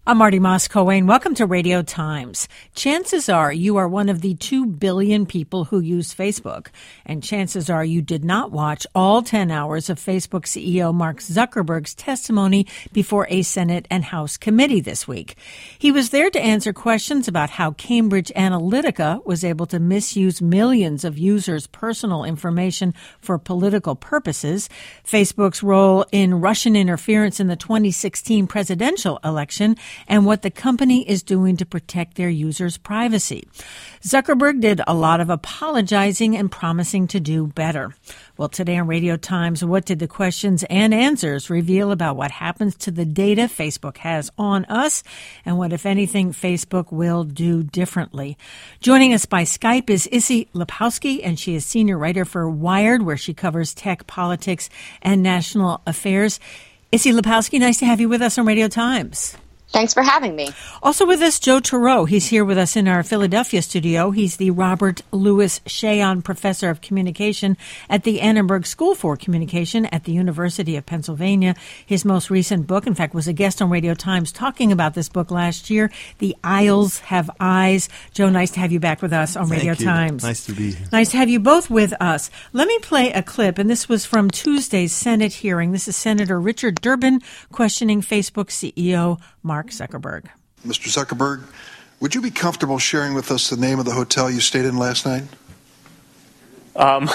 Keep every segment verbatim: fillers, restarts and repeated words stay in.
I'm Marty Moss-Coane. Welcome to Radio Times. Chances are you are one of the two billion people who use Facebook, and chances are you did not watch all ten hours of Facebook C E O Mark Zuckerberg's testimony before a Senate and House committee this week. He was there to answer questions about how Cambridge Analytica was able to misuse millions of users' personal information for political purposes, Facebook's role in Russian interference in the twenty sixteen presidential election, and what the company is doing to protect their users' privacy. Zuckerberg did a lot of apologizing and promising to do better. Well, today on Radio Times, what did the questions and answers reveal about what happens to the data Facebook has on us, and what, if anything, Facebook will do differently? Joining us by Skype is Issy Lepowski, and she is senior writer for Wired, where she covers tech, politics, and national affairs. Issy Lepowski, nice to have you with us on Radio Times. Thanks for having me. Also with us, Joe Turow. He's here with us in our Philadelphia studio. He's the Robert Louis Shayon Professor of Communication at the Annenberg School for Communication at the University of Pennsylvania. His most recent book, in fact, was a guest on Radio Times talking about this book last year, The Isles Have Eyes. Joe, nice to have you back with us on Thank Radio you. Times. Nice to be here. Nice to have you both with us. Let me play a clip, and this was from Tuesday's Senate hearing. This is Senator Richard Durbin questioning Facebook C E O Mark Zuckerberg. Mister Zuckerberg, would you be comfortable sharing with us the name of the hotel you stayed in last night? Um,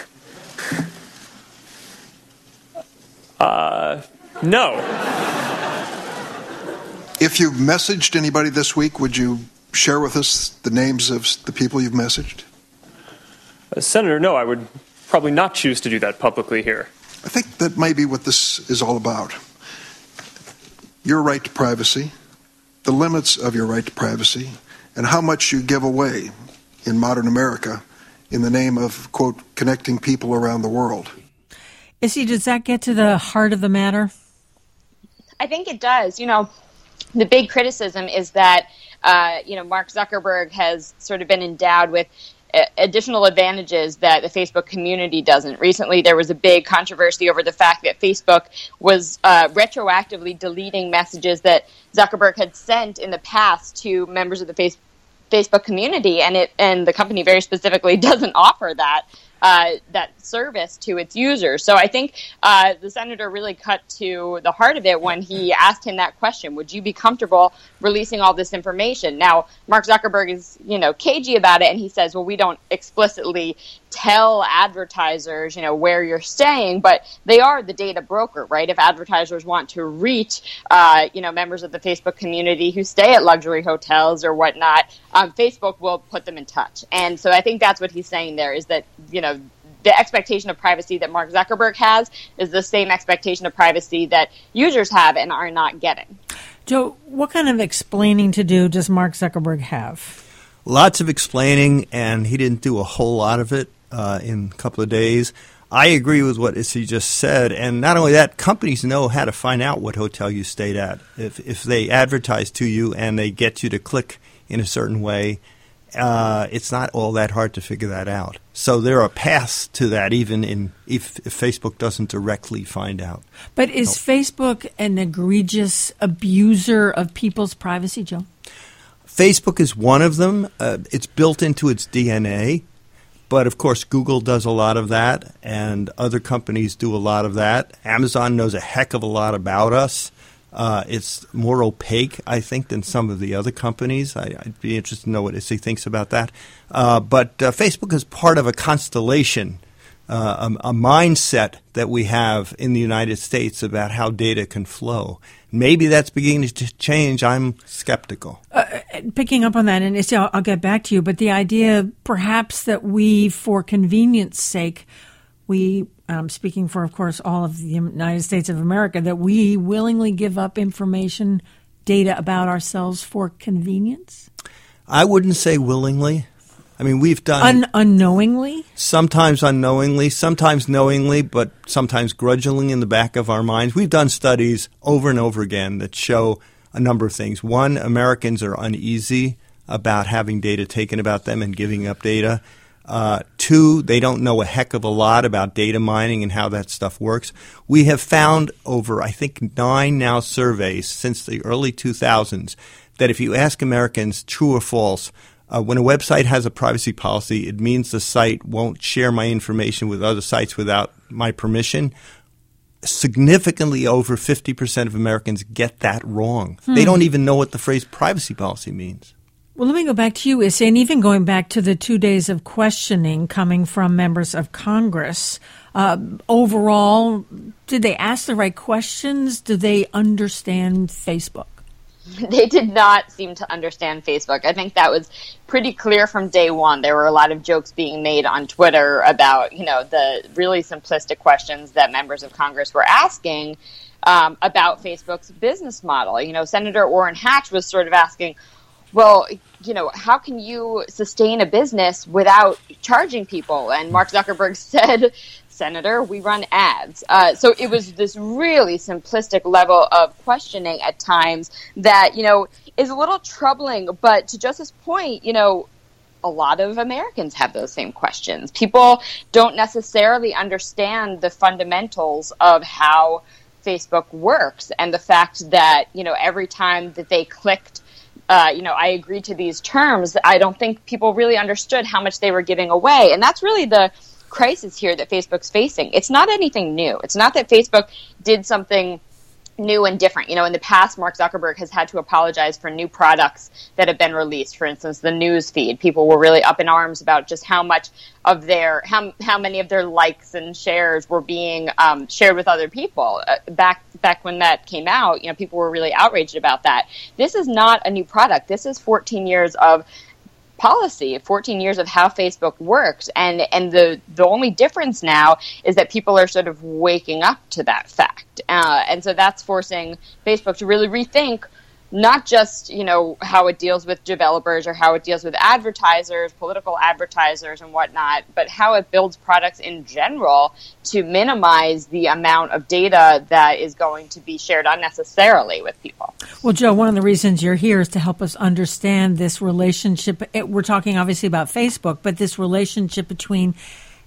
uh, no. If you've messaged anybody this week, would you share with us the names of the people you've messaged? Uh, Senator, no, I would probably not choose to do that publicly here. I think that may be what this is all about. Your right to privacy, the limits of your right to privacy, and how much you give away in modern America in the name of, quote, connecting people around the world. Issy, does that get to the heart of the matter? I think it does. You know, the big criticism is that, uh, you know, Mark Zuckerberg has sort of been endowed with additional advantages that the Facebook community doesn't. Recently, there was a big controversy over the fact that Facebook was uh, retroactively deleting messages that Zuckerberg had sent in the past to members of the face- Facebook community, and it and the company very specifically doesn't offer that uh, that service to its users. So I think uh, the senator really cut to the heart of it when he asked him that question: would you be comfortable releasing all this information? Now, Mark Zuckerberg is, you know, cagey about it, and he says, well, we don't explicitly tell advertisers, you know, where you're staying, but they are the data broker, right? If advertisers want to reach, uh, you know, members of the Facebook community who stay at luxury hotels or whatnot, um, Facebook will put them in touch. And so I think that's what he's saying there, is that, you know, the expectation of privacy that Mark Zuckerberg has is the same expectation of privacy that users have and are not getting. Joe, what kind of explaining to do does Mark Zuckerberg have? Lots of explaining, and he didn't do a whole lot of it uh, in a couple of days. I agree with what Issy just said, and not only that, companies know how to find out what hotel you stayed at. If if they advertise to you and they get you to click in a certain way, uh, it's not all that hard to figure that out. So there are paths to that, even in if, if Facebook doesn't directly find out. But is no. Facebook an egregious abuser of people's privacy, Joe? Facebook is one of them. Uh, it's built into its D N A. But, of course, Google does a lot of that, and other companies do a lot of that. Amazon knows a heck of a lot about us. Uh, it's more opaque, I think, than some of the other companies. I, I'd be interested to know what Issy thinks about that. Uh, but uh, Facebook is part of a constellation, uh, a, a mindset that we have in the United States about how data can flow. Maybe that's beginning to change. I'm skeptical. Uh, picking up on that, and Issy, I'll, I'll get back to you, but the idea perhaps that we, for convenience sake, we, um, speaking for, of course, all of the United States of America, that we willingly give up information, data about ourselves for convenience? I wouldn't say willingly. I mean, we've done... Un- unknowingly? Sometimes unknowingly, sometimes knowingly, but sometimes grudgingly in the back of our minds. We've done studies over and over again that show a number of things. One, Americans are uneasy about having data taken about them and giving up data. Uh, two, they don't know a heck of a lot about data mining and how that stuff works. We have found over, I think, nine now surveys since the early two thousands that if you ask Americans true or false, uh, when a website has a privacy policy, it means the site won't share my information with other sites without my permission. Significantly over fifty percent of Americans get that wrong. Hmm. They don't even know what the phrase privacy policy means. Well, let me go back to you, Issy, and even going back to the two days of questioning coming from members of Congress. Uh, overall, did they ask the right questions? Do they understand Facebook? They did not seem to understand Facebook. I think that was pretty clear from day one. There were a lot of jokes being made on Twitter about, you know, the really simplistic questions that members of Congress were asking um, about Facebook's business model. You know, Senator Orrin Hatch was sort of asking, well, you know, how can you sustain a business without charging people? And Mark Zuckerberg said, Senator, we run ads. Uh, so it was this really simplistic level of questioning at times that, you know, is a little troubling. But to Joseph's point, you know, a lot of Americans have those same questions. People don't necessarily understand the fundamentals of how Facebook works and the fact that, you know, every time that they clicked Uh, you know, I agreed to these terms, I don't think people really understood how much they were giving away. And that's really the crisis here that Facebook's facing. It's not anything new. It's not that Facebook did something new and different. You know, in the past, Mark Zuckerberg has had to apologize for new products that have been released. For instance, the news feed. People were really up in arms about just how much of their, how how many of their likes and shares were being um, shared with other people. Uh, back back when that came out, you know, people were really outraged about that. This is not a new product. This is fourteen years of policy, fourteen years of how Facebook works. And and the, the only difference now is that people are sort of waking up to that fact. Uh, and so that's forcing Facebook to really rethink not just, you know, how it deals with developers or how it deals with advertisers, political advertisers and whatnot, but how it builds products in general to minimize the amount of data that is going to be shared unnecessarily with people. Well, Joe, one of the reasons you're here is to help us understand this relationship. It, we're talking obviously about Facebook, but this relationship between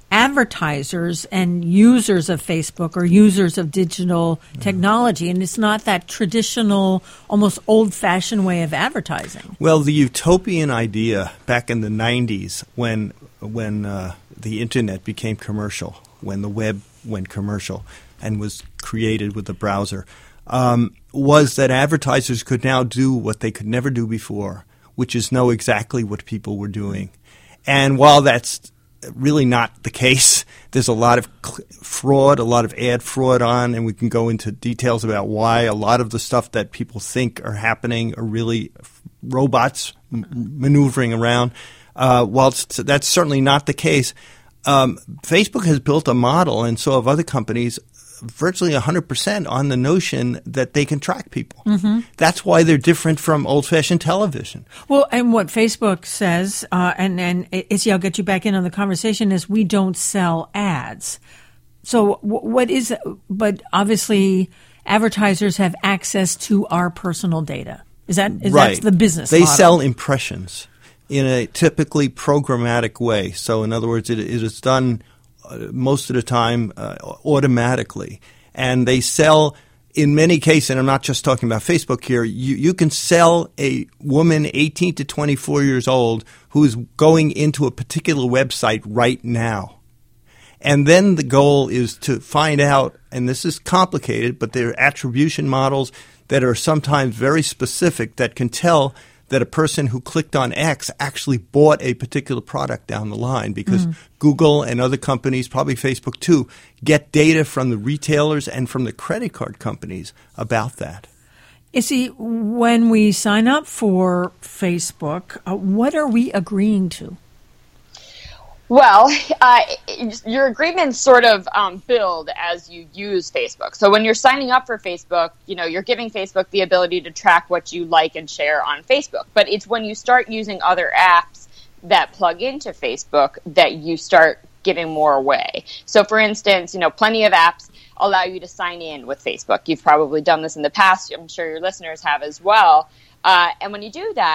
advertisers and users of Facebook or users of digital technology. And it's not that traditional, almost old-fashioned way of advertising. Well, the utopian idea back in the nineties when when uh, the Internet became commercial, when the web went commercial and was created with the browser, um, was that advertisers could now do what they could never do before, which is know exactly what people were doing. And while that's really not the case, there's a lot of fraud, a lot of ad fraud on, and we can go into details about why a lot of the stuff that people think are happening are really robots m- maneuvering around. Uh, while that's certainly not the case, um, Facebook has built a model, and so have other companies, virtually one hundred percent on the notion that they can track people. Mm-hmm. That's why they're different from old-fashioned television. Well, and what Facebook says, uh, and, and Issy, I'll get you back in on the conversation, is we don't sell ads. So what is – but obviously advertisers have access to our personal data. Is that is right. That's the business They model. sell impressions in a typically programmatic way. So in other words, it, it is done – Uh, most of the time uh, automatically. And they sell, in many cases, and I'm not just talking about Facebook here, you, you can sell a woman eighteen to twenty-four years old who is going into a particular website right now. And then the goal is to find out, and this is complicated, but there are attribution models that are sometimes very specific that can tell that a person who clicked on X actually bought a particular product down the line because mm. Google and other companies, probably Facebook too, get data from the retailers and from the credit card companies about that. You see, when we sign up for Facebook, uh, what are we agreeing to? Well, uh, your agreements sort of um, build as you use Facebook. So when you're signing up for Facebook, you know, you're giving Facebook the ability to track what you like and share on Facebook. But it's when you start using other apps that plug into Facebook that you start giving more away. So for instance, you know, plenty of apps allow you to sign in with Facebook. You've probably done this in the past. I'm sure your listeners have as well. Uh, and when you do that,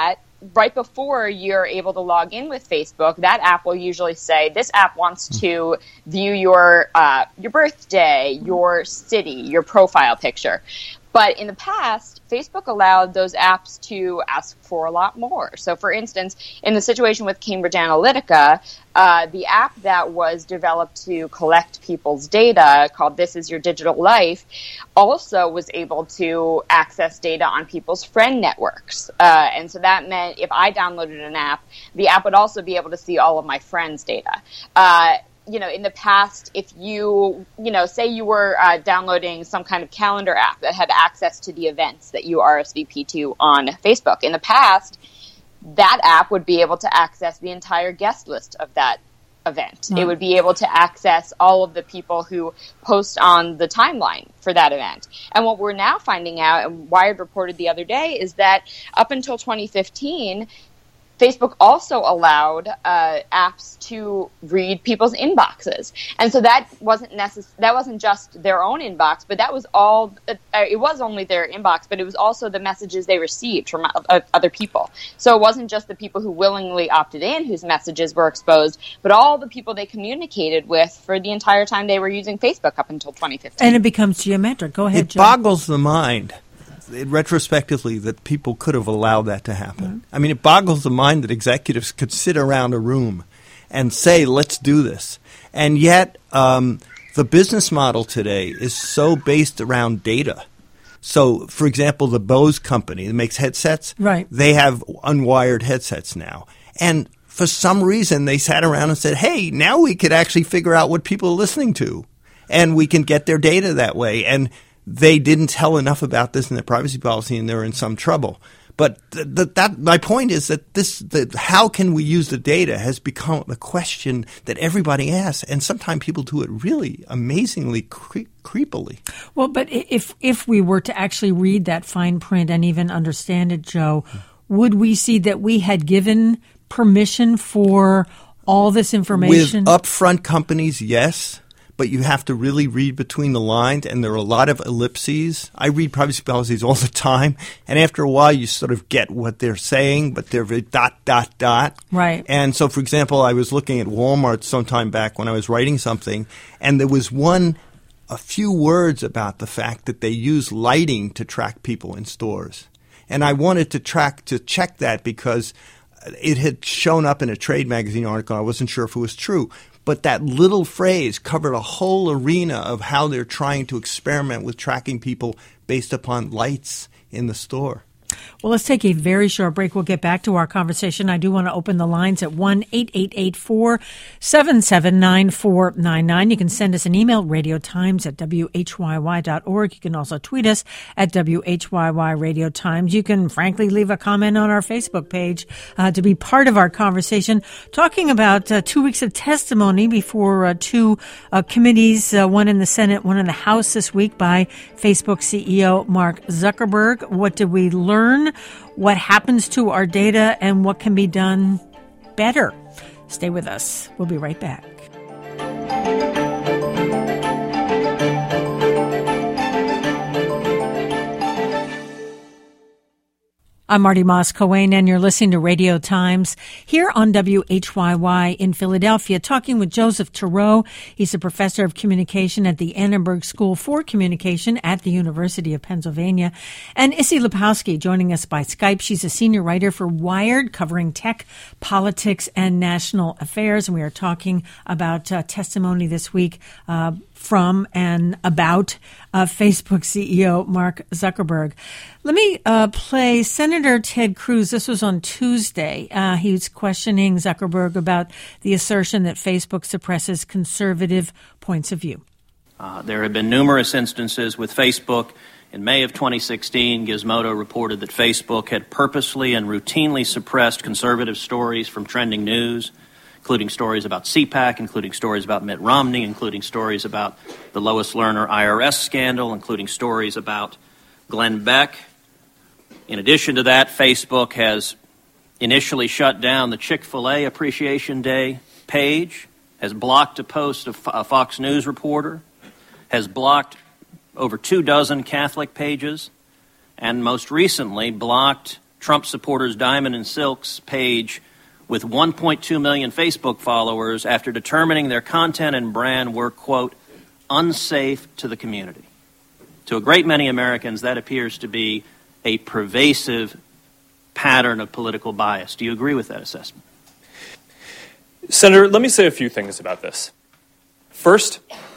right before you're able to log in with Facebook, that app will usually say, this app wants to view your uh, your birthday, your city, your profile picture. But in the past, Facebook allowed those apps to ask for a lot more. So, for instance, in the situation with Cambridge Analytica, uh, the app that was developed to collect people's data, called This Is Your Digital Life, also was able to access data on people's friend networks. Uh, and so that meant if I downloaded an app, the app would also be able to see all of my friends' data. Uh, you know, in the past, if you, you know, say you were uh, downloading some kind of calendar app that had access to the events that you R S V P to on Facebook, in the past, that app would be able to access the entire guest list of that event. Mm-hmm. It would be able to access all of the people who post on the timeline for that event. And what we're now finding out, and Wired reported the other day, is that up until twenty fifteen, Facebook also allowed uh, apps to read people's inboxes, and so that wasn't necess- that wasn't just their own inbox, but that was all. Uh, it was only their inbox, but it was also the messages they received from uh, other people. So it wasn't just the people who willingly opted in whose messages were exposed, but all the people they communicated with for the entire time they were using Facebook up until twenty fifteen. And it becomes geometric. Go ahead, It Joe. boggles the mind. It, retrospectively, that people could have allowed that to happen. Mm-hmm. I mean, it boggles the mind that executives could sit around a room and say, let's do this. And yet, um, the business model today is so based around data. So, for example, the Bose company that makes headsets, right. They have unwired headsets now. And for some reason, they sat around and said, hey, now we could actually figure out what people are listening to. And we can get their data that way. And they didn't tell enough about this in their privacy policy, and they're in some trouble. But th- th- that my point is that this, the, how can we use the data has become a question that everybody asks, and sometimes people do it really amazingly cre- creepily. Well, but if if we were to actually read that fine print and even understand it, Joe, would we see that we had given permission for all this information? With upfront companies, yes. But you have to really read between the lines, and there are a lot of ellipses. I read privacy policies all the time, and after a while you sort of get what they're saying, but they're very dot, dot, dot. Right. And so, for example, I was looking at Walmart sometime back when I was writing something, and there was one, a few words about the fact that they use lighting to track people in stores. And I wanted to track to check that because it had shown up in a trade magazine article. I wasn't sure if it was true. But that little phrase covered a whole arena of how they're trying to experiment with tracking people based upon lights in the store. Well, let's take a very short break. We'll get back to our conversation. I do want to open the lines at one eight eight eight four seven seven nine four nine nine. You can send us an email, radiotimes at w h y y dot org. You can also tweet us at W H Y Y Radio Times. You can, frankly, leave a comment on our Facebook page uh, to be part of our conversation, talking about uh, two weeks of testimony before uh, two uh, committees, uh, one in the Senate, one in the House this week by Facebook C E O Mark Zuckerberg. What did we learn? What happens to our data and what can be done better? Stay with us. We'll be right back. I'm Marty Moss-Coane, and you're listening to Radio Times here on W H Y Y in Philadelphia, talking with Joseph Turow. He's a professor of communication at the Annenberg School for Communication at the University of Pennsylvania. And Issy Lipowski joining us by Skype. She's a senior writer for Wired, covering tech, politics, and national affairs. And we are talking about uh, testimony this week uh, from and about uh, Facebook C E O Mark Zuckerberg. Let me uh, play Senator Ted Cruz. This was on Tuesday. Uh, he was questioning Zuckerberg about the assertion that Facebook suppresses conservative points of view. Uh, there have been numerous instances with Facebook. In May of twenty sixteen, Gizmodo reported that Facebook had purposely and routinely suppressed conservative stories from trending news, including stories about C PAC, including stories about Mitt Romney, including stories about the Lois Lerner I R S scandal, including stories about Glenn Beck. In addition to that, Facebook has initially shut down the Chick-fil-A Appreciation Day page, has blocked a post of a Fox News reporter, has blocked over two dozen Catholic pages, and most recently blocked Trump supporters Diamond and Silk's page with one point two million Facebook followers after determining their content and brand were, quote, unsafe to the community. To a great many Americans, that appears to be a pervasive pattern of political bias. Do you agree with that assessment? Senator, let me say a few things about this. First,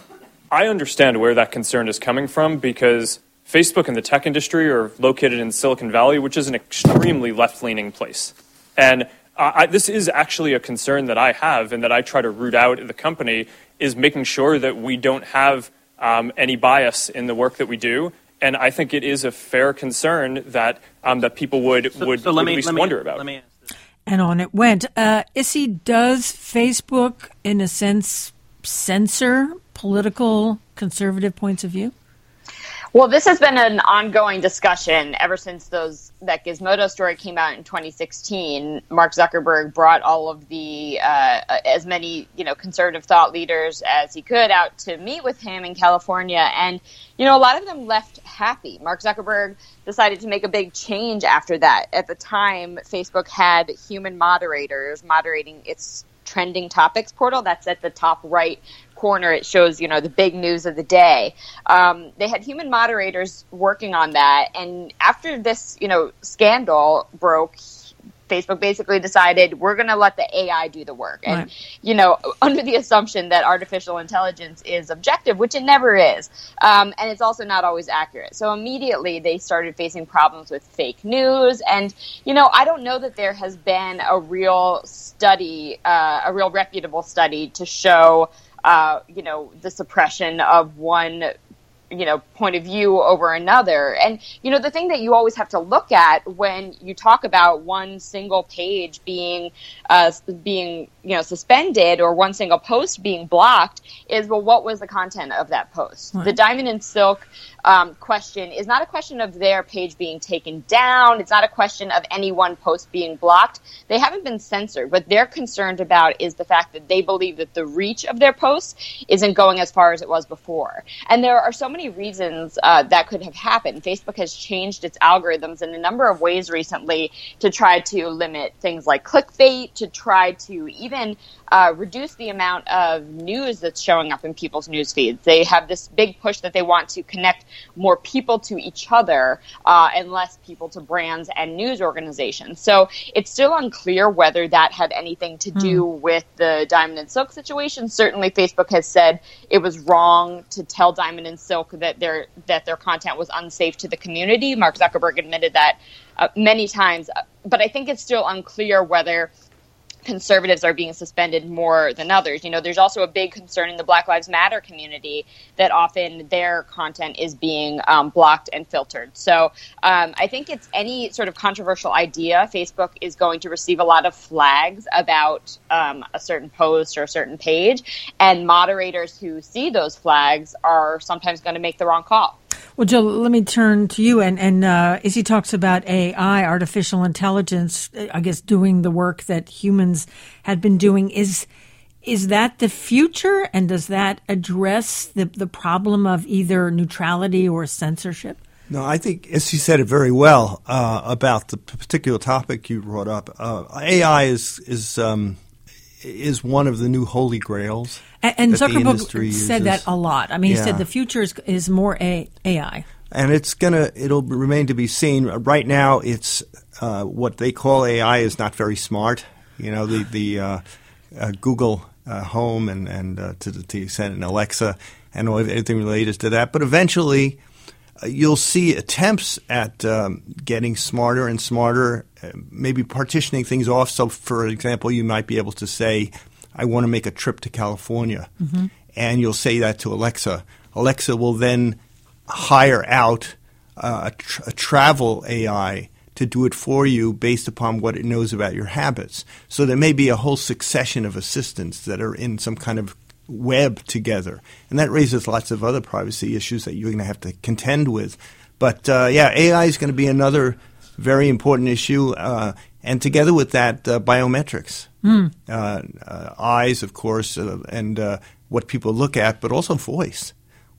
I understand where that concern is coming from because Facebook and the tech industry are located in Silicon Valley, which is an extremely left-leaning place. And I, this is actually a concern that I have and that I try to root out in the company, is making sure that we don't have um, any bias in the work that we do. And I think it is a fair concern that um, that people would, so, would, so would me, at least me, wonder about. Let me ask this. And on it went. Uh, Issy, does Facebook, in a sense, censor political conservative points of view? Well, this has been an ongoing discussion ever since those that Gizmodo story came out in twenty sixteen. Mark Zuckerberg brought all of the uh, as many you know conservative thought leaders as he could out to meet with him in California, and you know a lot of them left happy. Mark Zuckerberg decided to make a big change after that. At the time, Facebook had human moderators moderating its trending topics portal. That's at the top right corner. It shows, you know, the big news of the day. Um, they had human moderators working on that. And after this, you know, scandal broke, Facebook basically decided we're going to let the A I do the work. And, right. you know, under the assumption that artificial intelligence is objective, which it never is. Um, and it's also not always accurate. So immediately they started facing problems with fake news. And, you know, I don't know that there has been a real study, uh, a real reputable study to show, uh, you know, the suppression of one you know, point of view over another. And, you know, the thing that you always have to look at when you talk about one single page being, uh, being, you know, suspended or one single post being blocked is, well, what was the content of that post? Right. The Diamond and Silk um, question is not a question of their page being taken down. It's not a question of any one post being blocked. They haven't been censored. What they're concerned about is the fact that they believe that the reach of their posts isn't going as far as it was before. And there are so many reasons uh, that could have happened. Facebook has changed its algorithms in a number of ways recently to try to limit things like clickbait, to try to even uh, reduce the amount of news that's showing up in people's news feeds. They have this big push that they want to connect more people to each other uh, and less people to brands and news organizations. So it's still unclear whether that had anything to do mm. with the Diamond and Silk situation. Certainly Facebook has said it was wrong to tell Diamond and Silk that their that their content was unsafe to the community. Mark Zuckerberg admitted that uh, many times. But I think it's still unclear whether conservatives are being suspended more than others. You know, there's also a big concern in the Black Lives Matter community that often their content is being um, blocked and filtered. So um, I think it's any sort of controversial idea. Facebook is going to receive a lot of flags about um, a certain post or a certain page, and moderators who see those flags are sometimes going to make the wrong call. Well, Jill, let me turn to you. And, and uh, Izzy talks about A I, artificial intelligence, I guess, doing the work that humans had been doing. Is is that the future? And does that address the, the problem of either neutrality or censorship? No, I think Izzy said it very well uh, about the particular topic you brought up. Uh, A I is is um, is one of the new holy grails. And, and Zuckerberg said that a lot. I mean, yeah. he said the future is, is more A I. And it's gonna it'll remain to be seen. Right now, it's uh, what they call A I is not very smart. You know, the the uh, uh, Google uh, Home and and uh, to the to the extent and Alexa and all, everything related to that. But eventually, uh, you'll see attempts at um, getting smarter and smarter. Uh, maybe partitioning things off. So, for example, you might be able to say, I want to make a trip to California. Mm-hmm. And you'll say that to Alexa. Alexa will then hire out uh, a, tr- a travel A I to do it for you based upon what it knows about your habits. So there may be a whole succession of assistants that are in some kind of web together. And that raises lots of other privacy issues that you're going to have to contend with. But, uh, yeah, A I is going to be another very important issue. Uh, and together with that, uh, biometrics. Mm. Uh, uh, eyes, of course, uh, and uh, what people look at, but also voice.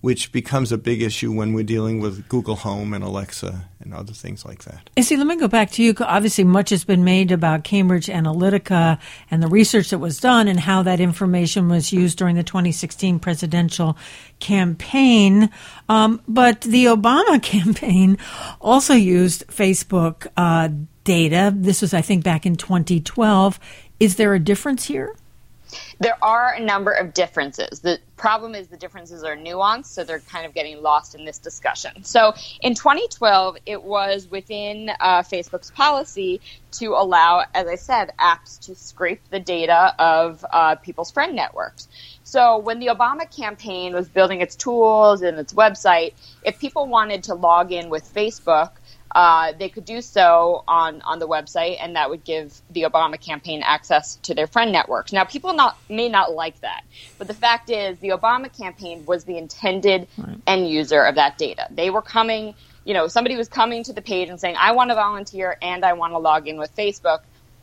which becomes a big issue when we're dealing with Google Home and Alexa and other things like that. See, let me go back to you. Obviously, much has been made about Cambridge Analytica and the research that was done and how that information was used during the twenty sixteen presidential campaign. Um, but the Obama campaign also used Facebook uh, data. This was, I think, back in twenty twelve. Is there a difference here? There are a number of differences. The problem is the differences are nuanced, so they're kind of getting lost in this discussion. So in twenty twelve, it was within uh, Facebook's policy to allow, as I said, apps to scrape the data of uh, people's friend networks. So when the Obama campaign was building its tools and its website, if people wanted to log in with Facebook, Uh, they could do so on, on the website, and that would give the Obama campaign access to their friend networks. Now, people not, may not like that, but the fact is the Obama campaign was the intended right. end user of that data. They were coming, you know, somebody was coming to the page and saying, I want to volunteer and I want to log in with Facebook.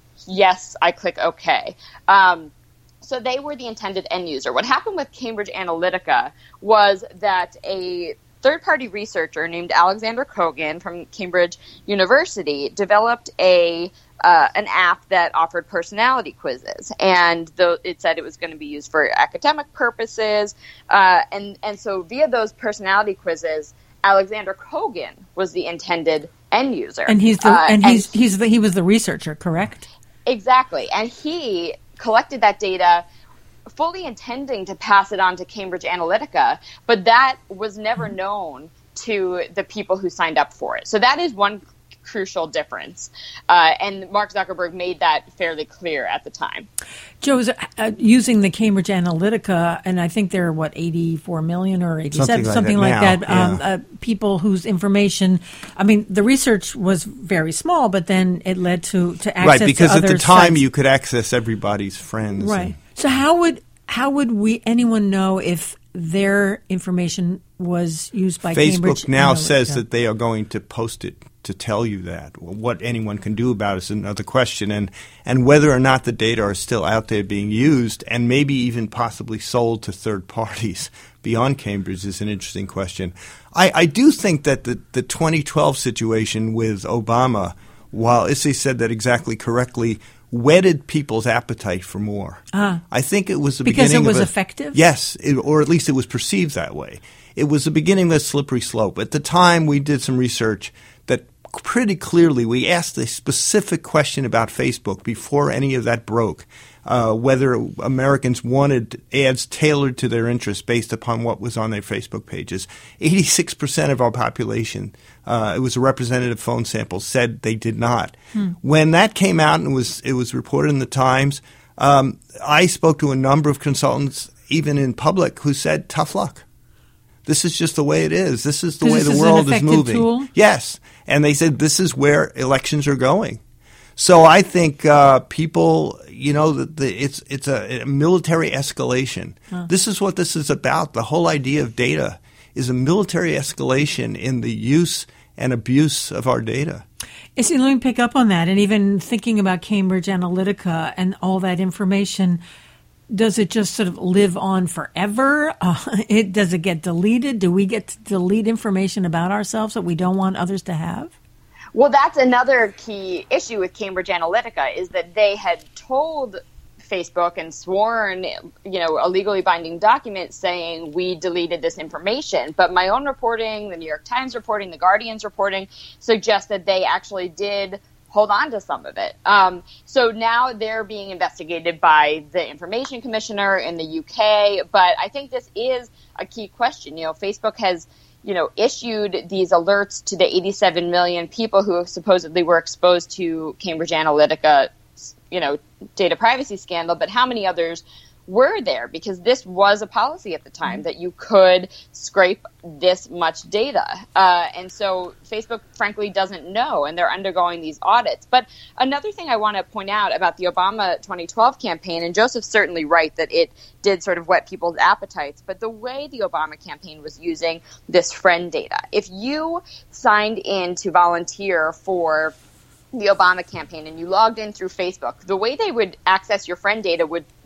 Yes, I click OK. Um, so they were the intended end user. What happened with Cambridge Analytica was that a third-party researcher named Alexander Kogan from Cambridge University developed a uh, an app that offered personality quizzes, and the, it said it was going to be used for academic purposes, uh, and and so via those personality quizzes, Alexander Kogan was the intended end user, and he's the uh, and he's and he's the, he was the researcher, correct? Exactly, and he collected that data, fully intending to pass it on to Cambridge Analytica, but that was never known to the people who signed up for it. So that is one crucial difference. Uh, and Mark Zuckerberg made that fairly clear at the time. Joe, is, uh, using the Cambridge Analytica, and I think there are, what, eighty-four million or eighty-seven, something like something that, like now, that um, yeah. uh, people whose information, I mean, the research was very small, but then it led to, to access Right, because to at other the time sites. you could access everybody's friends. Right. And, So how would how would we anyone know if their information was used by Facebook Cambridge now Analytica? says that they are going to post it to tell you that. Well, what anyone can do about it is another question, and and whether or not the data are still out there being used and maybe even possibly sold to third parties beyond Cambridge is an interesting question. I, I do think that the, the twenty twelve situation with Obama, while Issy said that exactly correctly, whetted people's appetite for more. Ah. I think it was the Because beginning it was of a, effective? Yes, it, or at least it was perceived that way. It was the beginning of a slippery slope. At the time, we did some research that pretty clearly we asked a specific question about Facebook before any of that broke, uh, whether Americans wanted ads tailored to their interests based upon what was on their Facebook pages. eighty-six percent of our population, uh, it was a representative phone sample, said they did not. Hmm. When that came out and it was, it was reported in the Times, um, I spoke to a number of consultants, even in public, who said, tough luck. This is just the way it is. This is the way the world is moving. Tool? Yes. And they said this is where elections are going. So I think uh, people, you know, the, the, it's it's a, a military escalation. Huh. This is what this is about. The whole idea of data is a military escalation in the use and abuse of our data. See, let me pick up on that. And even thinking about Cambridge Analytica and all that information, does it just sort of live on forever? Uh, it, does it get deleted? Do we get to delete information about ourselves that we don't want others to have? Well, that's another key issue with Cambridge Analytica, is that they had told Facebook and sworn, you know, a legally binding document saying we deleted this information. But my own reporting, the New York Times reporting, the Guardian's reporting suggests that they actually did hold on to some of it. Um, so now they're being investigated by the Information Commissioner in the U K. But I think this is a key question. You know, Facebook has, you know, issued these alerts to the eighty-seven million people who supposedly were exposed to Cambridge Analytica, you know, data privacy scandal. But how many others were there? Because this was a policy at the time that you could scrape this much data. Uh, and so Facebook, frankly, doesn't know, and they're undergoing these audits. But another thing I want to point out about the Obama twenty twelve campaign, and Joseph's certainly right that it did sort of whet people's appetites, but the way the Obama campaign was using this friend data. If you signed in to volunteer for the Obama campaign and you logged in through Facebook, the way they would access your friend data would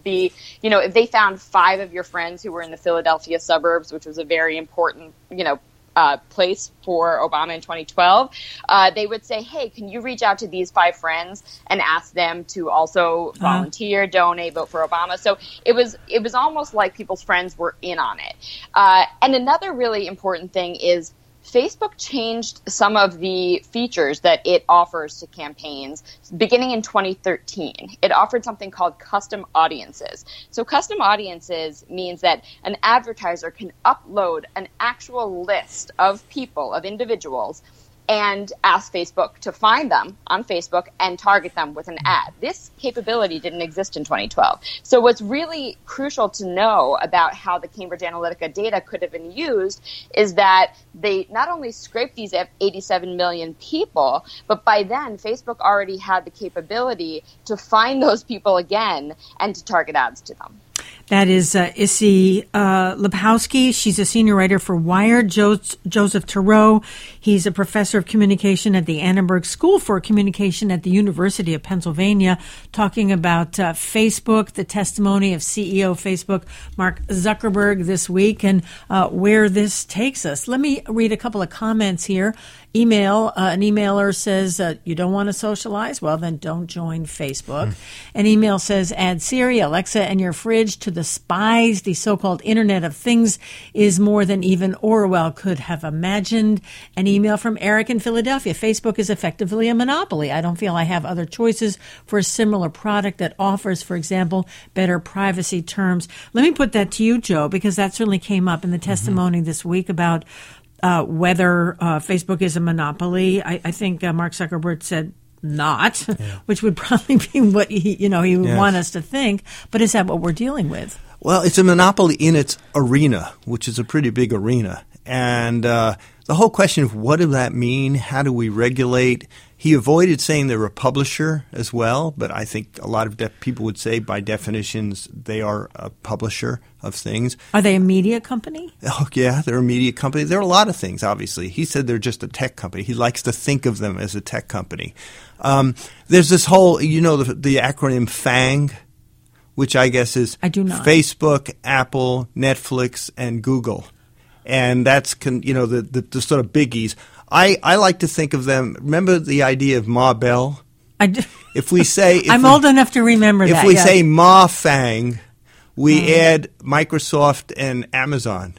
be, you know, if they found five of your friends who were in the Philadelphia suburbs, which was a very important, you know, Uh, place for Obama in twenty twelve, uh, they would say, hey, can you reach out to these five friends and ask them to also volunteer, uh-huh. donate, vote for Obama? So it was it was almost like people's friends were in on it. Uh, and another really important thing is Facebook changed some of the features that it offers to campaigns beginning in twenty thirteen. It offered something called custom audiences. So custom audiences means that an advertiser can upload an actual list of people, of individuals, and ask Facebook to find them on Facebook and target them with an ad. This capability didn't exist in twenty twelve. So what's really crucial to know about how the Cambridge Analytica data could have been used is that they not only scraped these eighty-seven million people, but by then Facebook already had the capability to find those people again and to target ads to them. That is uh, Issy uh, Lepowski. She's a senior writer for Wired. Jo- Joseph Turow, he's a professor of communication at the Annenberg School for Communication at the University of Pennsylvania, talking about uh, Facebook, the testimony of C E O of Facebook, Mark Zuckerberg, this week, and uh, where this takes us. Let me read a couple of comments here. Email, uh, an emailer says, uh, you don't want to socialize? Well, then don't join Facebook. Mm. An email says, add Siri, Alexa, and your fridge to the spies. The so-called Internet of Things is more than even Orwell could have imagined. An email from Eric in Philadelphia. Facebook is effectively a monopoly. I don't feel I have other choices for a similar product that offers, for example, better privacy terms. Let me put that to you, Joe, because that certainly came up in the testimony mm-hmm. this week about Uh, whether uh, Facebook is a monopoly. I, I think uh, Mark Zuckerberg said not, yeah. which would probably be what he, you know, he would yes. want us to think. But is that what we're dealing with? Well, it's a monopoly in its arena, which is a pretty big arena. And uh, the whole question of what does that mean? How do we regulate? He avoided saying they're a publisher as well, but I think a lot of de- people would say by definitions they are a publisher of things. Are they a media company? Oh, yeah, they're a media company. They're a lot of things, obviously. He said they're just a tech company. He likes to think of them as a tech company. Um, there's this whole, you know, the, the acronym FANG, which I guess is I do not. Facebook, Apple, Netflix, and Google. And that's, con- you know, the, the, the sort of biggies. I, I like to think of them. Remember the idea of Ma Bell? I do. If we say, if I'm we, old enough to remember if that. If we yes. say Ma Fang, we mm. add Microsoft and Amazon.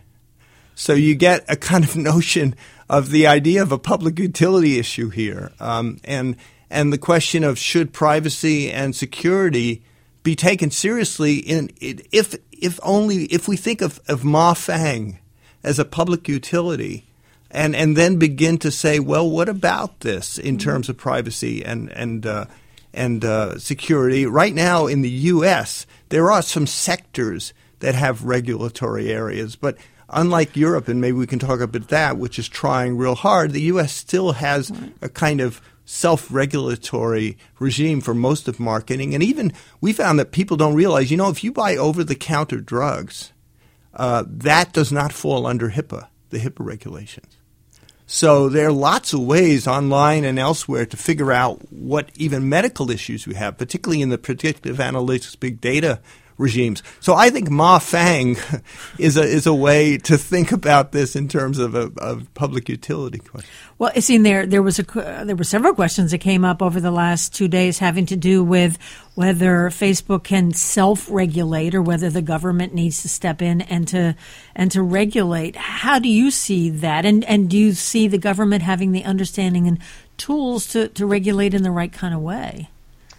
So you get a kind of notion of the idea of a public utility issue here, um, and and the question of should privacy and security be taken seriously in if if only if we think of of Ma Fang as a public utility. And and then begin to say, well, what about this in terms of privacy and and uh, and uh, security? Right now in the U S, there are some sectors that have regulatory areas, but unlike Europe, and maybe we can talk about that, which is trying real hard, the U S still has a kind of self-regulatory regime for most of marketing. And even we found that people don't realize, you know, if you buy over-the-counter drugs, uh, that does not fall under HIPAA, the HIPAA regulations. So there are lots of ways online and elsewhere to figure out what even medical issues we have, particularly in the predictive analytics big data regimes. So I think Ma Fang is a is a way to think about this in terms of a of public utility question. Well, I seen there there was a uh, there were several questions that came up over the last two days having to do with whether Facebook can self-regulate or whether the government needs to step in and to and to regulate. How do you see that? And and do you see the government having the understanding and tools to, to regulate in the right kind of way?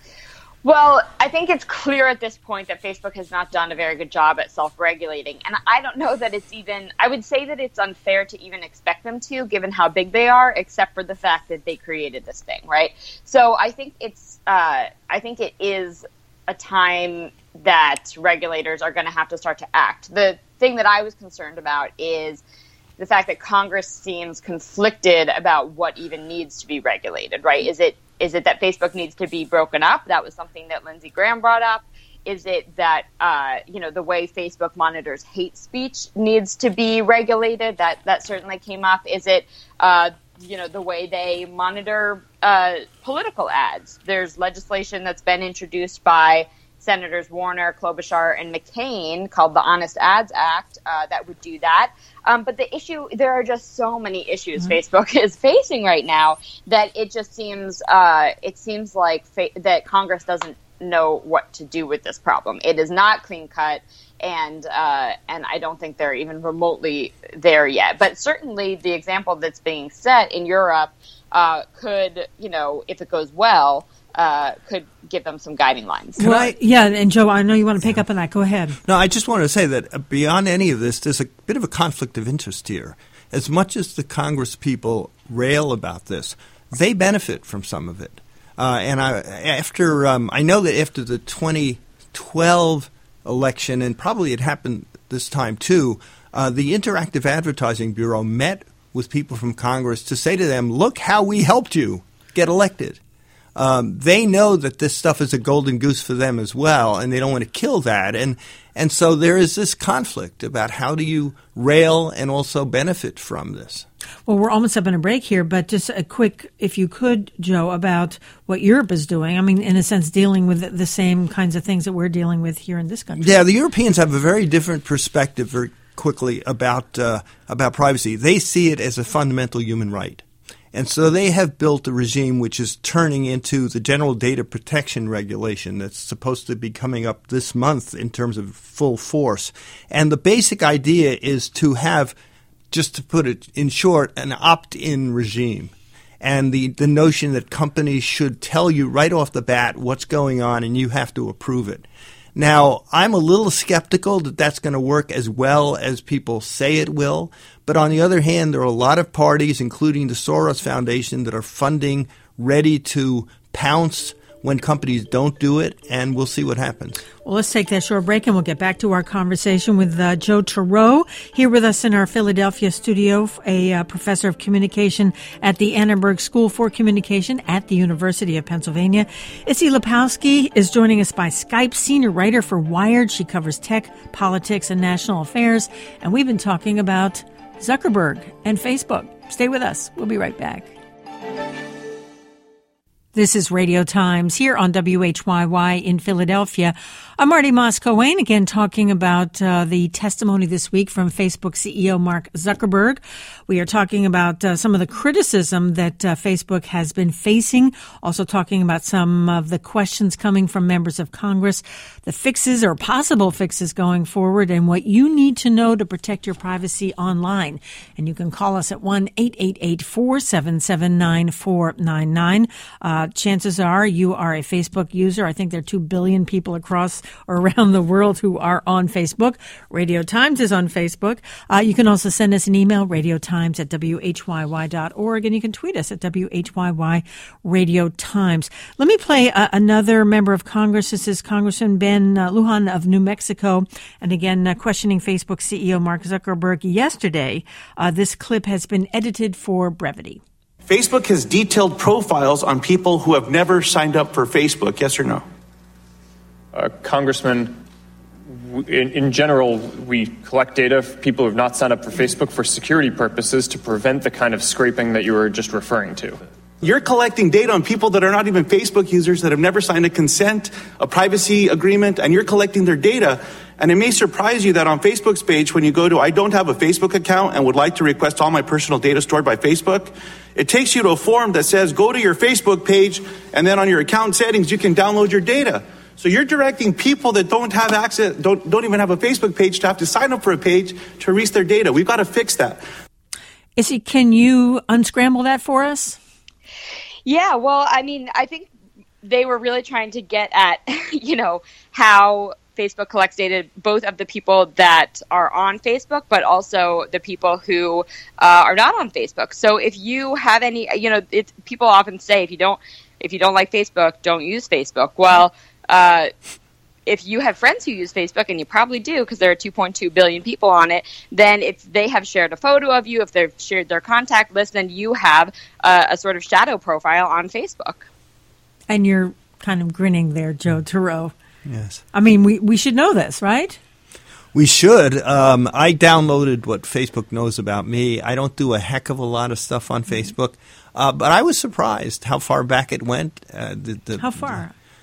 Well, I think it's clear at this point that Facebook has not done a very good job at self-regulating. And I don't know that it's even, I would say that it's unfair to even expect them to, given how big they are, except for the fact that they created this thing, right? So I think it's, uh, I think it is a time that regulators are going to have to start to act. The thing that I was concerned about is the fact that Congress seems conflicted about what even needs to be regulated, right? Is it Is it that Facebook needs to be broken up? That was something that Lindsey Graham brought up. Is it that, uh, you know, the way Facebook monitors hate speech needs to be regulated? That that certainly came up. Is it, uh, you know, the way they monitor uh, political ads? There's legislation that's been introduced by Senators Warner, Klobuchar, and McCain, called the Honest Ads Act, uh, that would do that. Um, but the issue, there are just so many issues mm-hmm. Facebook is facing right now that it just seems, uh, it seems like fa- that Congress doesn't know what to do with this problem. It is not clean cut, and uh, and I don't think they're even remotely there yet. But certainly, the example that's being set in Europe uh, could, you know, if it goes well, uh, could give them some guiding lines. Well, I, yeah, and Joe, I know you want to pick up on that. Go ahead. No, I just wanted to say that beyond any of this, there's a bit of a conflict of interest here. As much as the Congress people rail about this, they benefit from some of it. Uh, and I, after um, I know that after the twenty twelve election, and probably it happened this time too, uh, the Interactive Advertising Bureau met with people from Congress to say to them, look how we helped you get elected. Um, they know that this stuff is a golden goose for them as well, and they don't want to kill that. And and so there is this conflict about how do you rail and also benefit from this. Well, we're almost up on a break here, but just a quick, if you could, Joe, about what Europe is doing. I mean, in a sense, dealing with the same kinds of things that we're dealing with here in this country. Yeah, the Europeans have a very different perspective very quickly about uh, about privacy. They see it as a fundamental human right. And so they have built a regime which is turning into the General Data Protection Regulation that's supposed to be coming up this month in terms of full force. And the basic idea is to have, just to put it in short, an opt-in regime. And the, the notion that companies should tell you right off the bat what's going on and you have to approve it. Now, I'm a little skeptical that that's going to work as well as people say it will. But on the other hand, there are a lot of parties, including the Soros Foundation, that are funding, ready to pounce when companies don't do it, and we'll see what happens. Well, let's take that short break, and we'll get back to our conversation with uh, Joe Turow, here with us in our Philadelphia studio, a uh, professor of communication at the Annenberg School for Communication at the University of Pennsylvania. Itzy Lepowski is joining us by Skype, senior writer for Wired. She covers tech, politics, and national affairs, and we've been talking about Zuckerberg and Facebook. Stay with us. We'll be right back. This is Radio Times here on W H Y Y in Philadelphia. I'm Marty Moss-Cohen, again talking about uh, the testimony this week from Facebook C E O Mark Zuckerberg. We are talking about uh, some of the criticism that uh, Facebook has been facing, also talking about some of the questions coming from members of Congress, the fixes or possible fixes going forward, and what you need to know to protect your privacy online. And you can call us at one eight eight eight, four seven seven, nine four nine nine. Uh, chances are you are a Facebook user. I think there are two billion people across or around the world who are on Facebook. Radio Times is on Facebook. Uh, you can also send us an email, radiotimes at W H Y Y dot org, and you can tweet us at W H Y Y Radio Times. Let me play uh, another member of Congress. This is Congressman Ben uh, Lujan of New Mexico, and again, uh, questioning Facebook C E O Mark Zuckerberg yesterday. Uh, this clip has been edited for brevity. Facebook has detailed profiles on people who have never signed up for Facebook, yes or no? Uh, Congressman, in, in general, we collect data of people who have not signed up for Facebook for security purposes to prevent the kind of scraping that you were just referring to. You're collecting data on people that are not even Facebook users, that have never signed a consent, a privacy agreement, and you're collecting their data. And it may surprise you that on Facebook's page, when you go to I don't have a Facebook account and would like to request all my personal data stored by Facebook, it takes you to a form that says go to your Facebook page, and then on your account settings, you can download your data. So you're directing people that don't have access, don't, don't even have a Facebook page, to have to sign up for a page to release their data. We've got to fix that. Izzy, can you unscramble that for us? Yeah, well, I mean, I think they were really trying to get at, you know, how Facebook collects data, both of the people that are on Facebook, but also the people who uh, are not on Facebook. So if you have any, you know, it, people often say if you don't, if you don't like Facebook, don't use Facebook. Well, uh, if you have friends who use Facebook, and you probably do because there are two point two billion people on it, then if they have shared a photo of you, if they've shared their contact list, then you have uh, a sort of shadow profile on Facebook. And you're kind of grinning there, Joe Turow. Yes. I mean, we, we should know this, right? We should. Um, I downloaded what Facebook knows about me. I don't do a heck of a lot of stuff on Facebook, uh, but I was surprised how far back it went. Uh, the, the, how far?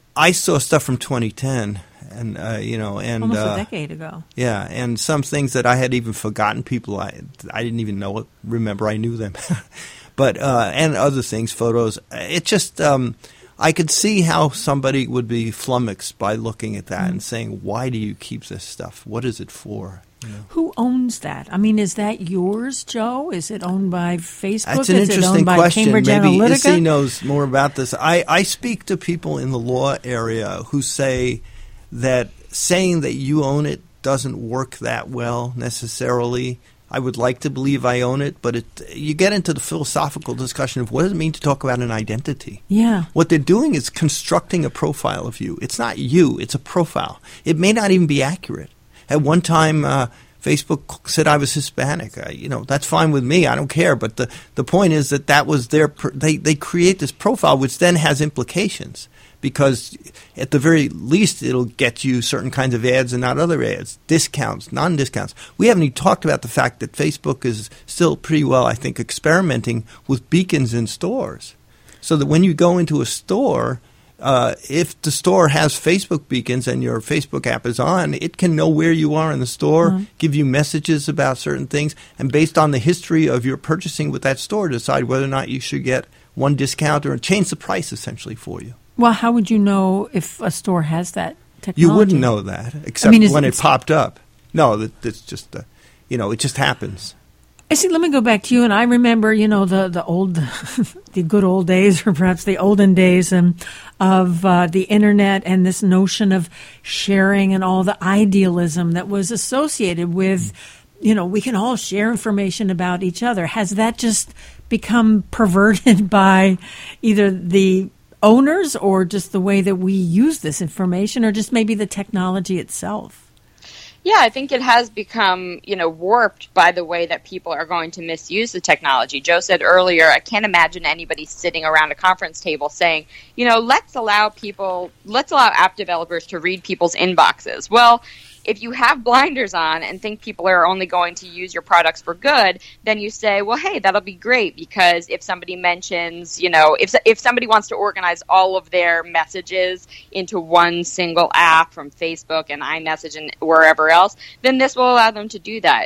I saw stuff from twenty ten, and uh, you know, and almost uh, a decade ago. Yeah, and some things that I had even forgotten. People I I didn't even know it. Remember, I knew them, but uh, and other things, photos. It just um, I could see how somebody would be flummoxed by looking at that mm-hmm. and saying, "Why do you keep this stuff? What is it for?" You know? Who owns that? I mean, is that yours, Joe? Is it owned by Facebook? That's an is interesting it owned by question. Cambridge Maybe Analytica? Issy knows more about this. I, I speak to people in the law area who say that saying that you own it doesn't work that well necessarily. I would like to believe I own it, but it, you get into the philosophical discussion of what does it mean to talk about an identity? Yeah. What they're doing is constructing a profile of you. It's not you. It's a profile. It may not even be accurate. At one time, uh, Facebook said I was Hispanic. Uh, you know, that's fine with me. I don't care. But the, the point is that that was their – they they create this profile which then has implications because at the very least it'll get you certain kinds of ads and not other ads, discounts, non-discounts. We haven't even talked about the fact that Facebook is still pretty well, I think, experimenting with beacons in stores so that when you go into a store – Uh, if the store has Facebook beacons and your Facebook app is on, it can know where you are in the store, mm-hmm. give you messages about certain things, and based on the history of your purchasing with that store, decide whether or not you should get one discount or change the price essentially for you. Well, how would you know if a store has that technology? You wouldn't know that except I mean, when it popped up. No, that, that's just, uh, you know, it just happens. I see. Let me go back to you, and I remember, you know, the the old, the good old days, or perhaps the olden days, um, of uh, the internet and this notion of sharing and all the idealism that was associated with, you know, we can all share information about each other. Has that just become perverted by either the owners or just the way that we use this information, or just maybe the technology itself? Yeah, I think it has become, you know, warped by the way that people are going to misuse the technology. Joe said earlier, I can't imagine anybody sitting around a conference table saying, you know, let's allow people, let's allow app developers to read people's inboxes. Well, if you have blinders on and think people are only going to use your products for good, then you say, well, hey, that'll be great, because if somebody mentions, you know, if if somebody wants to organize all of their messages into one single app from Facebook and iMessage and wherever else, then this will allow them to do that.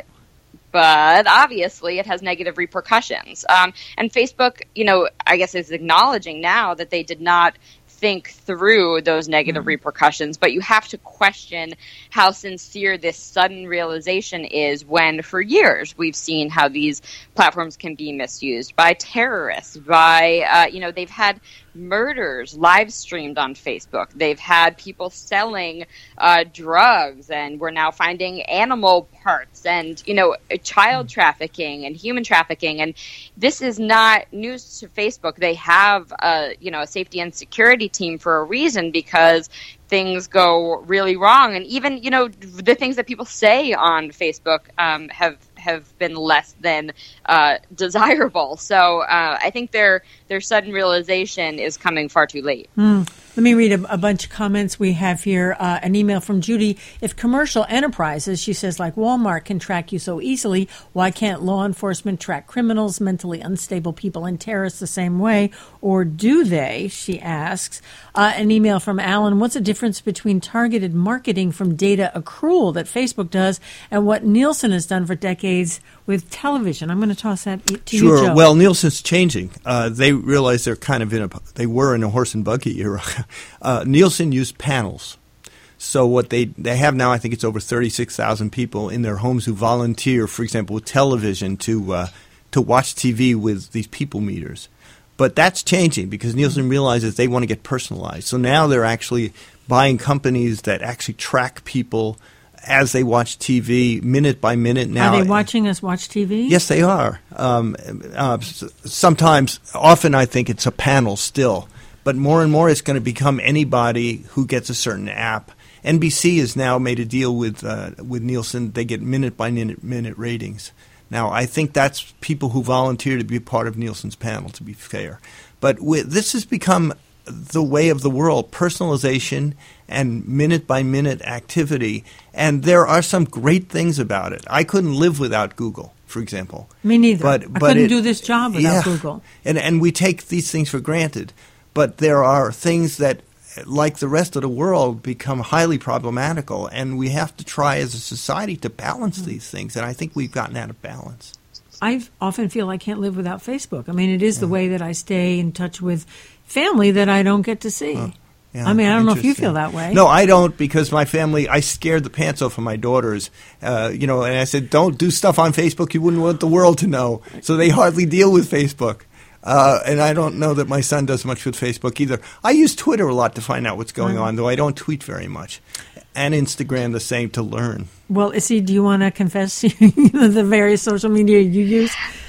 But obviously it has negative repercussions. Um, and Facebook, you know, I guess is acknowledging now that they did not think through those negative mm-hmm. repercussions, but you have to question how sincere this sudden realization is when for years we've seen how these platforms can be misused by terrorists, by, uh, you know, they've had murders live streamed on Facebook. They've had people selling uh, drugs, and we're now finding animal parts and, you know, child trafficking and human trafficking. And this is not news to Facebook. They have a, you know, a safety and security team for a reason, because things go really wrong. And even, you know, the things that people say on Facebook um, have have been less than uh, desirable. So uh, I think their their sudden realization is coming far too late. Mm. Let me read a, a bunch of comments we have here. Uh, an email from Judy. If commercial enterprises, she says, like Walmart can track you so easily, why can't law enforcement track criminals, mentally unstable people, and terrorists the same way? Or do they, she asks. Uh, an email from Alan. What's the difference between targeted marketing from data accrual that Facebook does and what Nielsen has done for decades with television? I'm going to toss that to sure. you, Joe. Well, Nielsen's changing. Uh, they realize they're kind of in a, they were in a horse and buggy era. Uh, Nielsen used panels. So what they, they have now, I think it's over thirty-six thousand people in their homes who volunteer, for example, with television to uh, to watch T V with these people meters. But that's changing because Nielsen realizes they want to get personalized. So now they're actually buying companies that actually track people as they watch T V minute by minute now. Are they watching us watch T V? Yes, they are. Um, uh, sometimes, often I think it's a panel still. But more and more it's going to become anybody who gets a certain app. N B C has now made a deal with uh, with Nielsen. They get minute by minute, minute ratings. Now, I think that's people who volunteer to be part of Nielsen's panel, to be fair. But with, this has become the way of the world, personalization and minute-by-minute activity. And there are some great things about it. I couldn't live without Google, for example. Me neither. But, I but couldn't it, do this job without yeah, Google. And, and we take these things for granted. But there are things that like the rest of the world, become highly problematical. And we have to try as a society to balance these things. And I think we've gotten out of balance. I often feel I can't live without Facebook. I mean, it is the way that I stay in touch with family that I don't get to see. Huh. Yeah, I mean, I don't know if you feel that way. No, I don't, because my family, I scared the pants off of my daughters, uh, you know, and I said, don't do stuff on Facebook you wouldn't want the world to know. So they hardly deal with Facebook. Uh, and I don't know that my son does much with Facebook either. I use Twitter a lot to find out what's going on, though I don't tweet very much. And Instagram the same to learn. Well, Issy, do you want to confess the various social media you use?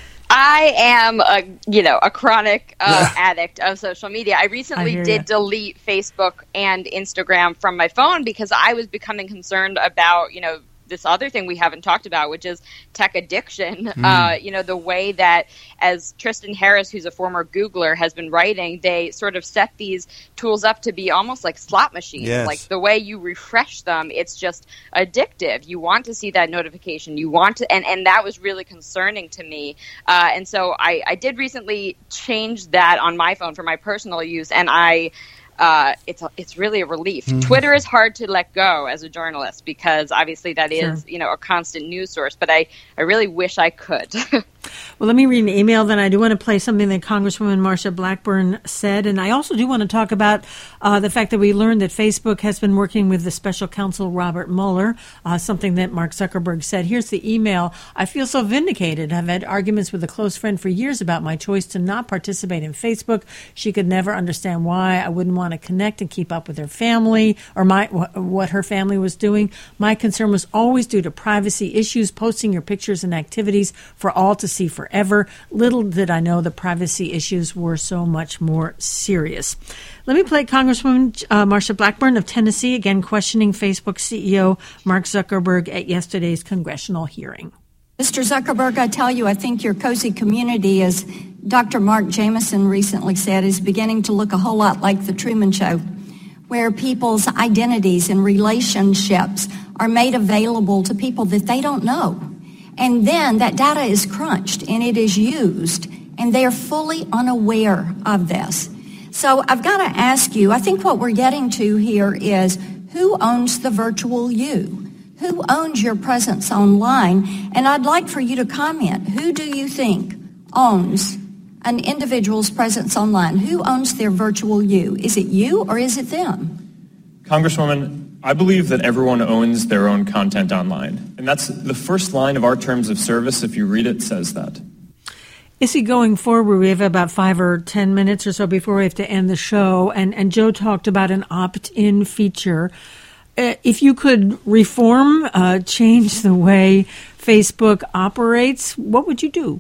I am a you know a chronic uh, addict of social media. I recently I did ya. delete Facebook and Instagram from my phone because I was becoming concerned about you know this other thing we haven't talked about, which is tech addiction. Mm. Uh, you know, the way that, as Tristan Harris, who's a former Googler, has been writing, they sort of set these tools up to be almost like slot machines. Yes. Like the way you refresh them, it's just addictive. You want to see that notification. You want to, and, and that was really concerning to me. Uh, and so I, I did recently change that on my phone for my personal use, and I Uh, it's a, it's really a relief. Mm-hmm. Twitter is hard to let go as a journalist because obviously that is Sure. you know a constant news source. But I, I really wish I could. Well, let me read an email. Then I do want to play something that Congresswoman Marsha Blackburn said, and I also do want to talk about uh, the fact that we learned that Facebook has been working with the special counsel Robert Mueller, uh, something that Mark Zuckerberg said. Here's the email. I feel so vindicated. I've had arguments with a close friend for years about my choice to not participate in Facebook. She could never understand why I wouldn't want to connect and keep up with her family or my what her family was doing. My concern was always due to privacy issues, posting your pictures and activities for all to see forever. Little did I know the privacy issues were so much more serious. Let me play Congresswoman uh, Marsha Blackburn of Tennessee, again questioning Facebook C E O Mark Zuckerberg at yesterday's congressional hearing. Mister Zuckerberg, I tell you, I think your cozy community, as Doctor Mark Jameson recently said, is beginning to look a whole lot like the Truman Show, where people's identities and relationships are made available to people that they don't know. And then that data is crunched and it is used, and they are fully unaware of this. So I've got to ask you, I think what we're getting to here is who owns the virtual you? Who owns your presence online? And I'd like for you to comment. Who do you think owns an individual's presence online? Who owns their virtual you? Is it you or is it them? Congresswoman, I believe that everyone owns their own content online. And that's the first line of our terms of service. If you read it, says that. Issy, going forward, we have about five or ten minutes or so before we have to end the show. And, and Joe talked about an opt-in feature. Uh, if you could reform, uh, change the way Facebook operates, what would you do?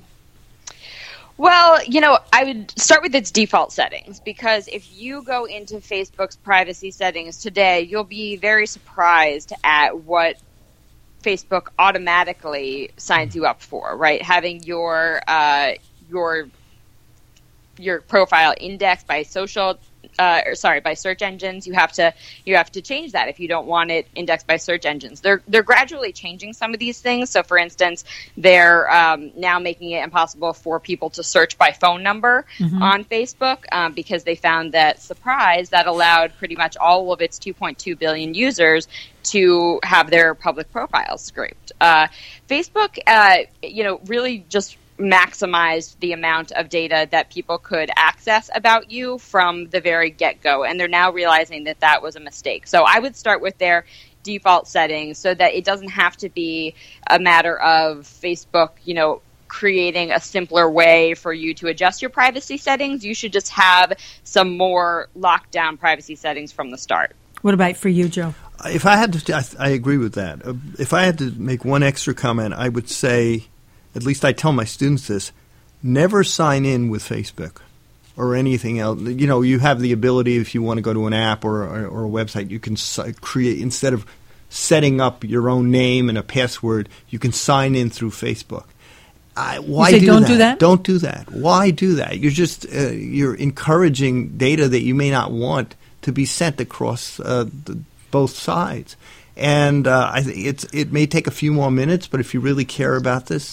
Well, you know, I would start with its default settings, because if you go into Facebook's privacy settings today, you'll be very surprised at what Facebook automatically signs you up for, right? Having your uh, your your profile indexed by social Uh, or sorry, by search engines. You have to you have to change that if you don't want it indexed by search engines. They're they're gradually changing some of these things. So, for instance, they're um, now making it impossible for people to search by phone number mm-hmm. on Facebook um, because they found that, surprise, that allowed pretty much all of its two point two billion users to have their public profiles scraped. Uh, Facebook, uh, you know, really just maximized the amount of data that people could access about you from the very get-go, and they're now realizing that that was a mistake. So I would start with their default settings so that it doesn't have to be a matter of Facebook, you know, creating a simpler way for you to adjust your privacy settings. You should just have some more lockdown privacy settings from the start. What about for you, Joe? If I had to, I, I agree with that. Uh, if I had to make one extra comment, I would say, at least I tell my students this, never sign in with Facebook or anything else. You know, you have the ability, if you want to go to an app or, or, or a website, you can create, instead of setting up your own name and a password, you can sign in through Facebook. I, why you say do don't that? do that? Don't do that. Why do that? You're just uh, you're encouraging data that you may not want to be sent across uh, the, both sides. And uh, I think it's it may take a few more minutes, but if you really care about this,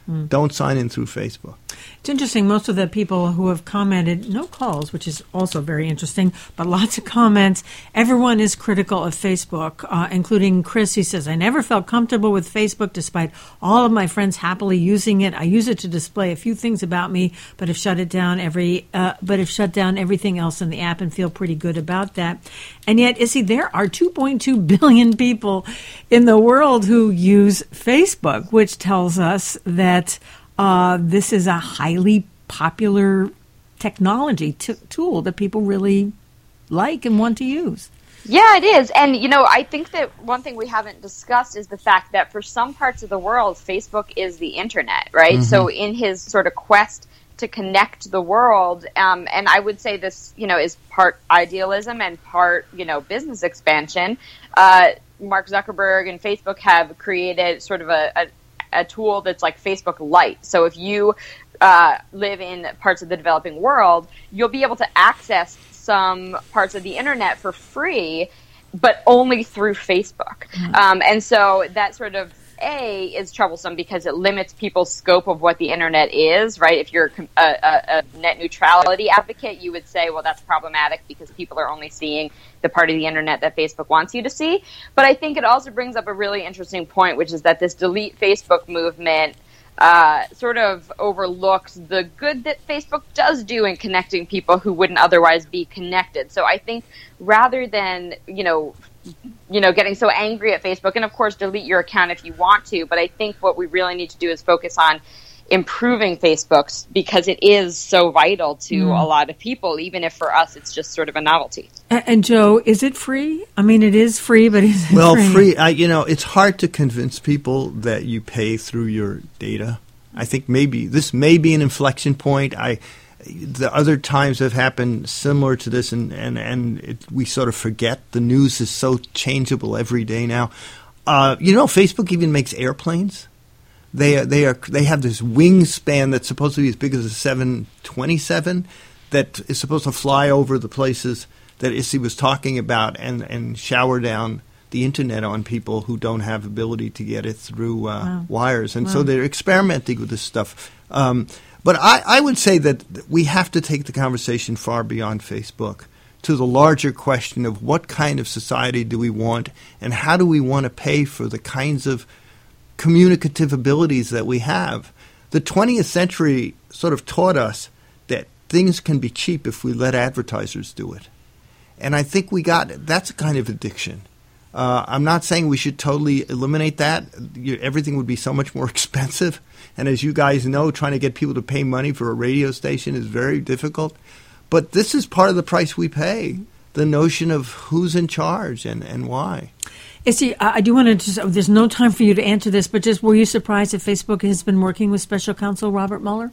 Mm. Don't sign in through Facebook. It's interesting. Most of the people who have commented, no calls, which is also very interesting, but lots of comments. Everyone is critical of Facebook, uh, including Chris. He says, I never felt comfortable with Facebook despite all of my friends happily using it. I use it to display a few things about me, but have shut it down every, uh, but have shut down everything else in the app and feel pretty good about that. And yet, Issy, there are two point two billion people in the world who use Facebook, which tells us that Uh, this is a highly popular technology t- tool that people really like and want to use. Yeah, it is. And, you know, I think that one thing we haven't discussed is the fact that for some parts of the world, Facebook is the internet, right? Mm-hmm. So in his sort of quest to connect the world, um, and I would say this, you know, is part idealism and part, you know, business expansion. Uh, Mark Zuckerberg and Facebook have created sort of a, a a tool that's like Facebook Lite. So if you uh, live in parts of the developing world, you'll be able to access some parts of the internet for free, but only through Facebook. Mm-hmm. Um, and so that sort of A is troublesome because it limits people's scope of what the internet is, right? If you're a, a, a net neutrality advocate, you would say, well, that's problematic because people are only seeing the part of the internet that Facebook wants you to see. But I think it also brings up a really interesting point, which is that this delete Facebook movement uh, sort of overlooks the good that Facebook does do in connecting people who wouldn't otherwise be connected. So I think rather than, you know, you know, getting so angry at Facebook, and of course delete your account if you want to, but I think what we really need to do is focus on improving Facebook's because it is so vital to mm. a lot of people, even if for us it's just sort of a novelty. And, and Joe, is it free? I mean, it is free, but is it well, free? Well, free, I, you know, it's hard to convince people that you pay through your data. I think maybe this may be an inflection point. I The other times have happened similar to this, and, and, and it, we sort of forget. The news is so changeable every day now. Uh, you know, Facebook even makes airplanes. They are, they are they have this wingspan that's supposed to be as big as a seven twenty-seven that is supposed to fly over the places that Issy was talking about and, and shower down the internet on people who don't have ability to get it through uh, wow. wires. And wow. so they're experimenting with this stuff. Um, but I, I would say that we have to take the conversation far beyond Facebook to the larger question of what kind of society do we want and how do we want to pay for the kinds of communicative abilities that we have. The twentieth century sort of taught us that things can be cheap if we let advertisers do it. And I think we got – that's a kind of addiction. Uh, I'm not saying we should totally eliminate that. You, everything would be so much more expensive. And as you guys know, trying to get people to pay money for a radio station is very difficult. But this is part of the price we pay, the notion of who's in charge and, and why. Issy, I do want to just, there's no time for you to answer this, but just were you surprised that Facebook has been working with Special Counsel Robert Mueller?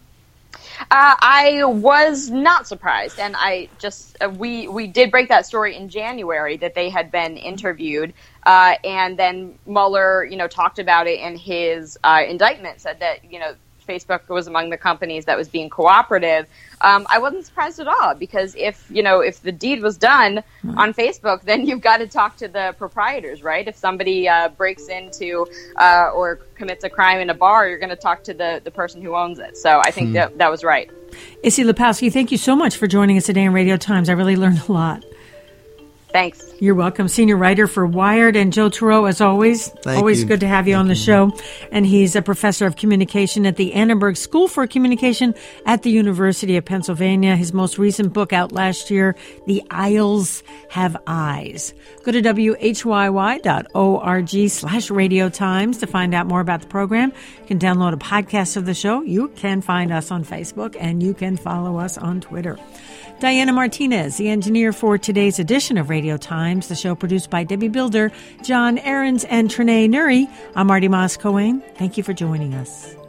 Uh, I was not surprised, and I just uh, we we did break that story in January that they had been interviewed, uh, and then Mueller, you know, talked about it in his uh, indictment, said that you know Facebook was among the companies that was being cooperative. Um, I wasn't surprised at all because if you know if the deed was done mm-hmm. on Facebook, then you've got to talk to the proprietors, right? If somebody uh, breaks into uh, or commits a crime in a bar, you're going to talk to the, the person who owns it. So I think mm-hmm. that that was right. Issy Lepowski, thank you so much for joining us today on Radio Times. I really learned a lot. Thanks. You're welcome. Senior writer for Wired, and Joe Turow, as always. Thank always you. good to have you Thank on the you. show. And he's a professor of communication at the Annenberg School for Communication at the University of Pennsylvania. His most recent book out last year, The Isles Have Eyes. Go to W H Y Y dot org slash Radio Times to find out more about the program. You can download a podcast of the show. You can find us on Facebook, and you can follow us on Twitter. Diana Martinez, the engineer for today's edition of Radio Times, the show produced by Debbie Builder, John Ahrens, and Trinae Nuri. I'm Marty Moss-Cohen. Thank you for joining us.